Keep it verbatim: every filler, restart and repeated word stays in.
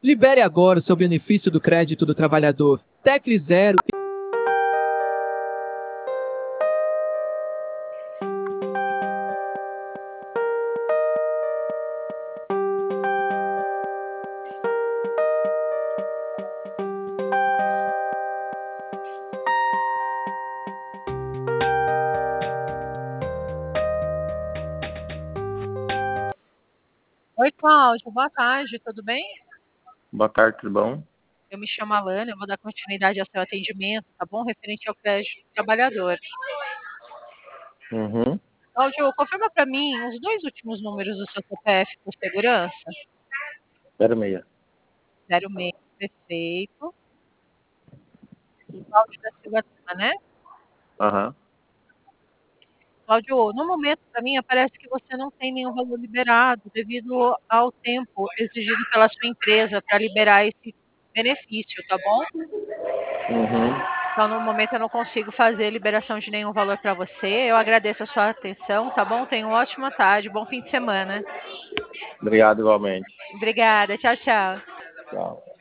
Libere agora o seu benefício do crédito do trabalhador. Tecle Zero. Oi, Cláudio, boa tarde, tudo bem? Boa tarde, tudo bom? Eu me chamo Alana, eu vou dar continuidade ao seu atendimento, tá bom? Referente ao crédito do trabalhador. Uhum. Cláudio, confirma para mim os dois últimos números do seu C P F por segurança. Zero meia. zero seis, perfeito. Cláudio da Silva Lima, né? Aham. Cláudio, no momento, para mim, aparece que você não tem nenhum valor liberado devido ao tempo exigido pela sua empresa para liberar esse benefício, tá bom? Uhum. Então, no momento, eu não consigo fazer liberação de nenhum valor para você. Eu agradeço a sua atenção, tá bom? Tenha uma ótima tarde, bom fim de semana. Obrigado igualmente. Obrigada, tchau, tchau. Tchau.